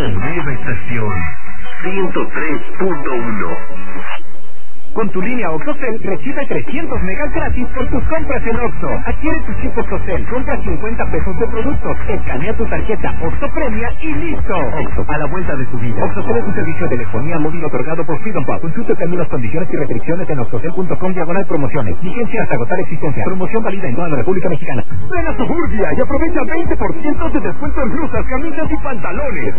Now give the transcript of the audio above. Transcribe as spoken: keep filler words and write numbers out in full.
nueva estación ciento tres punto uno. Con tu línea OXXOCEL recibe trescientos megas gratis por tus compras en Oxxo. Adquiere tu chip OXXOCEL, compra cincuenta pesos de productos, escanea tu tarjeta Oxxo Premia y listo. Oxxo, a la vuelta de tu vida. OXXOCEL es un servicio de telefonía móvil otorgado por Freedom Pub. Consulta términos, condiciones y restricciones en oxxocel punto com diagonal promociones. Vigencia hasta agotar existencia. Promoción válida en toda la República Mexicana. Ven a Suburbia y aprovecha veinte por ciento de descuento en blusas, camisas y pantalones.